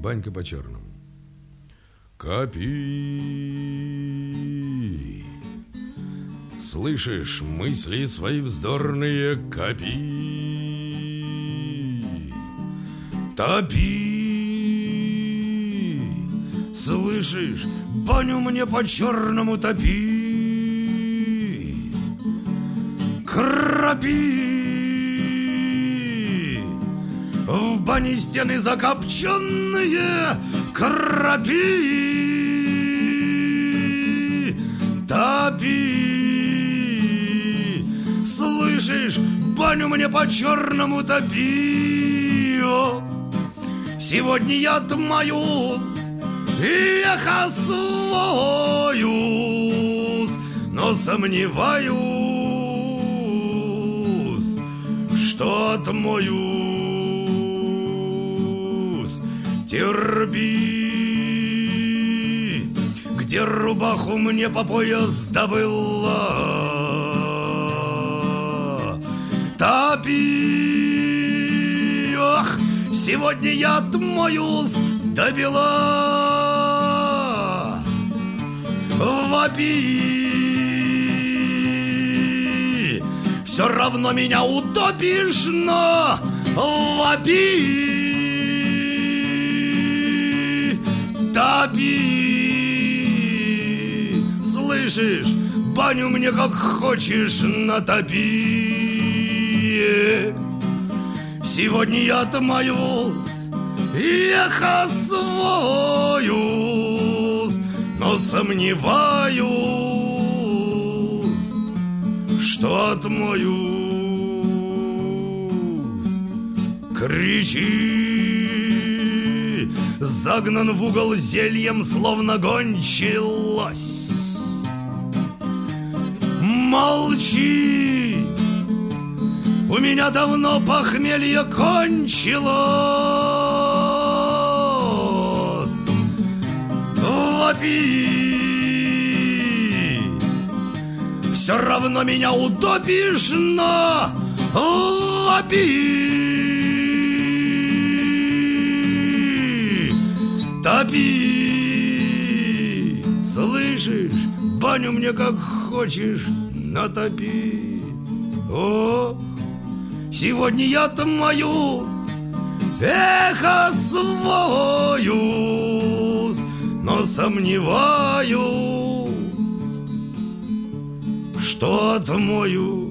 Банька по-черному. Копи. Слышишь, мысли свои вздорные копи. Топи. Слышишь, баню мне по-черному топи. Крапи. В бане стены закопченные. Крапи. Топи. Слышишь, баню мне по-черному топи. Сегодня я отмоюсь, эхо своюсь, но сомневаюсь, что отмоюсь. Терпи, где рубаху мне по пояс добыла. Топи, ох, сегодня я отмоюсь до бела. Вопи, все равно меня утопишь, но вопи. Топи, слышишь, баню мне как хочешь натопи. Сегодня я отмоюсь, эхо своюсь, но сомневаюсь, что отмоюсь. Кричи, загнан в угол зельем, словно гончий лось. Молчи, у меня давно похмелье кончилось. Вопи, все равно меня утопишь, но вопи. Топи, слышишь, баню мне как хочешь натопи. О, сегодня я отмоюсь, эхо своюсь, но сомневаюсь, что отмоюсь.